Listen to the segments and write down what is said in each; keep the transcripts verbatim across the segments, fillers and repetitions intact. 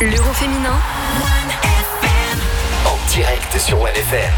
L'Euro féminin. En direct sur One F M.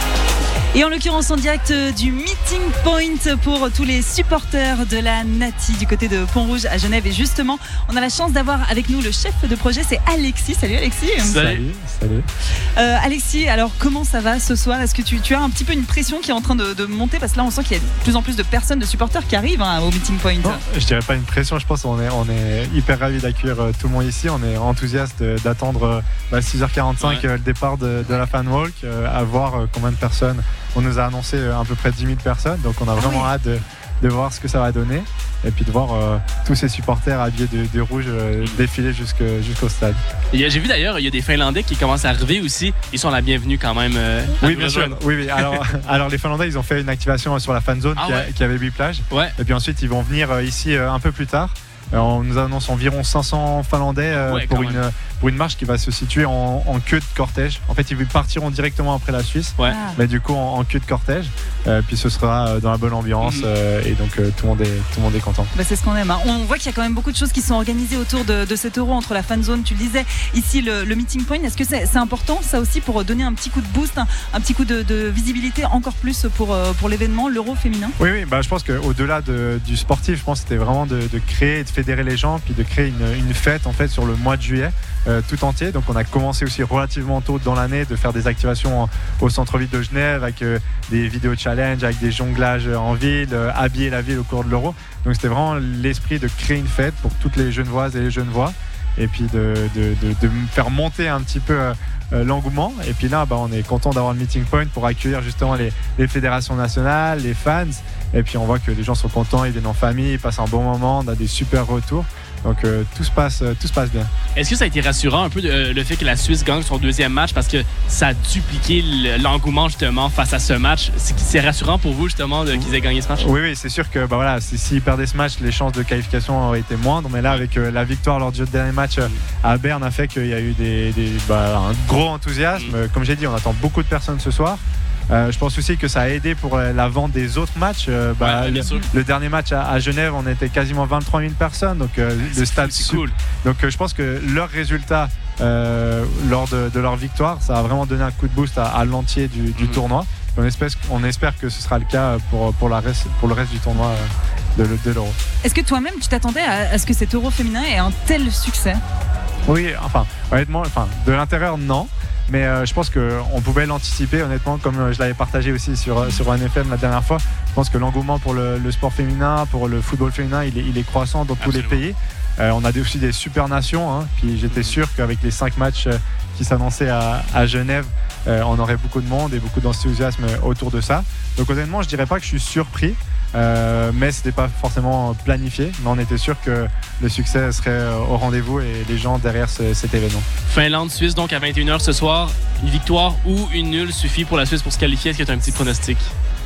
Et en l'occurrence en direct du Meeting Point pour tous les supporters de la Nati du côté de Pont-Rouge à Genève. Et justement, on a la chance d'avoir avec nous le chef de projet, c'est Alexis. Salut Alexis. Salut. Salut. Euh, Alexis, alors comment ça va ce soir ? Est-ce que tu, tu as un petit peu une pression qui est en train de, de monter ? Parce que là, on sent qu'il y a de plus en plus de personnes, de supporters qui arrivent hein, au Meeting Point. Non, je dirais pas une pression, je pense qu'on est, on est hyper ravis d'accueillir euh, tout le monde ici. On est enthousiaste euh, d'attendre euh, bah, six heures quarante-cinq ouais. euh, le départ de, de la Fan Walk, euh, à voir euh, combien de personnes. On nous a annoncé euh, à peu près dix mille personnes, donc on a vraiment ah oui. hâte de, de voir ce que ça va donner. Et puis de voir euh, tous ces supporters habillés de, de rouge euh, défiler jusque, jusqu'au stade. Et j'ai vu d'ailleurs, il y a des Finlandais qui commencent à arriver aussi. Ils sont la bienvenue quand même. Euh, oui, bien sûr. Oui, oui. Alors, alors les Finlandais, ils ont fait une activation sur la fan zone ah, qui, a, ouais. qui avait huit plages. Ouais. Et puis ensuite, ils vont venir euh, ici euh, un peu plus tard. Euh, on nous annonce environ cinq cents Finlandais euh, ouais, pour, une, pour une marche qui va se situer en, en queue de cortège. En fait, ils partiront directement après la Suisse, ouais. mais du coup en, en queue de cortège. Euh, puis ce sera dans la bonne ambiance mmh. euh, et donc euh, tout, le monde est, tout le monde est content. Bah, c'est ce qu'on aime. Hein. On voit qu'il y a quand même beaucoup de choses qui sont organisées autour de, de cet euro entre la fan zone, tu le disais, ici le, le Meeting Point. Est-ce que c'est, c'est important ça aussi pour donner un petit coup de boost, un, un petit coup de, de visibilité encore plus pour, pour l'événement, l'euro féminin ? Oui, oui bah, je pense qu'au-delà de, du sportif, je pense que c'était vraiment de, de créer et de fédérer les gens, puis de créer une, une fête en fait sur le mois de juillet. Euh, tout entier, donc on a commencé aussi relativement tôt dans l'année de faire des activations en, au centre-ville de Genève avec euh, des vidéos challenge, avec des jonglages en ville, euh, habiller la ville au cours de l'Euro. Donc c'était vraiment l'esprit de créer une fête pour toutes les Genevoises et les Genevois et puis de, de, de, de faire monter un petit peu euh, l'engouement. Et puis là bah, on est content d'avoir le Meeting Point pour accueillir justement les, les fédérations nationales, les fans, et puis on voit que les gens sont contents, ils viennent en famille, ils passent un bon moment, on a des super retours. Donc euh, tout, se passe, euh, tout se passe bien. Est-ce que ça a été rassurant un peu de, euh, le fait que la Suisse gagne son deuxième match parce que ça a dupliqué l'engouement justement face à ce match? C'est, c'est rassurant pour vous justement de, qu'ils aient gagné ce match? Oui, oui, c'est sûr que bah, voilà, s'ils perdaient ce match, les chances de qualification auraient été moindres. Mais là, avec euh, la victoire lors du dernier match euh, à Berne, a fait qu'il y a eu des, des, bah, un gros enthousiasme. Mm. Comme j'ai dit, on attend beaucoup de personnes ce soir. Euh, je pense aussi que ça a aidé pour la vente des autres matchs. Euh, bah, ouais, le, le dernier match à, à Genève, on était quasiment vingt-trois mille personnes, donc euh, le stade. C'est cool. Donc euh, je pense que leur résultat euh, lors de, de leur victoire, ça a vraiment donné un coup de boost à, à l'entier du, du mm-hmm. tournoi. On espère, on espère que ce sera le cas pour, pour, la reste, pour le reste du tournoi de, de l'Euro. Est-ce que toi-même, tu t'attendais à, à ce que cet Euro féminin ait un tel succès ? Oui, enfin, honnêtement, enfin, de l'intérieur, non. Mais euh, je pense qu'on pouvait l'anticiper, honnêtement, comme je l'avais partagé aussi sur, sur One F M la dernière fois. Je pense que l'engouement pour le, le sport féminin, pour le football féminin, il est, il est croissant dans tous Absolument. les pays. Euh, on a aussi des super nations. Hein, puis j'étais sûr qu'avec les cinq matchs qui s'annonçaient à, à Genève, euh, on aurait beaucoup de monde et beaucoup d'enthousiasme autour de ça. Donc honnêtement, je dirais pas que je suis surpris. Euh, mais ce n'était pas forcément planifié, mais on était sûr que le succès serait au rendez-vous et les gens derrière ce, cet événement. Finlande-Suisse donc à vingt et une heures ce soir, une victoire ou une nulle suffit pour la Suisse pour se qualifier. Est-ce que tu as un petit pronostic?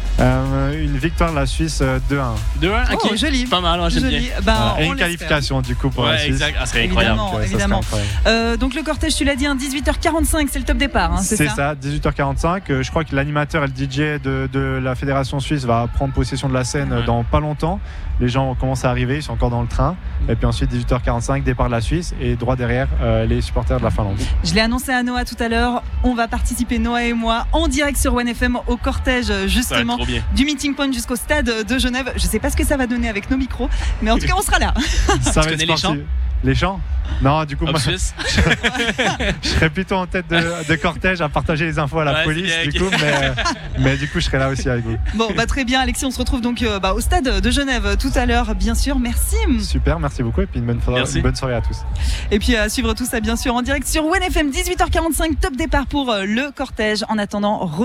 Euh, une victoire de la Suisse euh, deux un. deux un, ok. Oh, joli. Pas mal, moi, j'aime joli. bien. Ben, euh, et une qualification du coup pour ouais, la Suisse. Exact. Ah, ça serait incroyable. Évidemment, évidemment. Incroyable. Euh, donc le cortège, tu l'as dit, hein, dix-huit heures quarante-cinq, c'est le top départ. Hein, c'est, c'est ça, ça, dix-huit heures quarante-cinq. Euh, je crois que l'animateur et le D J de, de la Fédération Suisse va prendre possession de la scène ouais. dans pas longtemps. Les gens commencent à arriver, ils sont encore dans le train. Et puis ensuite, dix-huit heures quarante-cinq, départ de la Suisse et droit derrière, euh, les supporters de la Finlande. Je l'ai annoncé à Noah tout à l'heure. On va participer, Noah et moi, en direct sur One F M au cortège justement du Meeting Point jusqu'au stade de Genève. Je ne sais pas ce que ça va donner avec nos micros, mais en tout cas, on sera là. Ça va être les chants Les chants Non, du coup, moi, je, je serais plutôt en tête de, de cortège à partager les infos à la ouais, police, du coup, mais, mais du coup, je serai là aussi avec vous. Bon, bah, très bien, Alexis, on se retrouve donc euh, bah, au stade de Genève tout à l'heure, bien sûr. Merci. Super, merci beaucoup, et puis une bonne, une bonne soirée à tous. Et puis, à suivre tout ça, bien sûr, en direct sur One F M, dix-huit heures quarante-cinq, top départ pour euh, le cortège. En attendant,